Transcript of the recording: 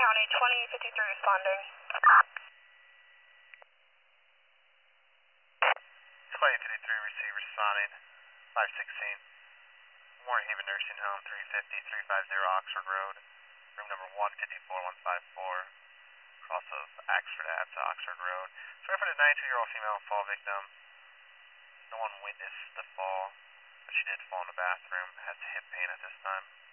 County, 2053 responding. 2053 receiver responding, 516. Warren Haven Nursing Home, 350-350 Oxford Road, room number 154154, cross of Oxford Ave to Oxford Road. So for the 92-year-old female fall victim, no one witnessed the fall, but she did fall in the bathroom, has hip pain at this time.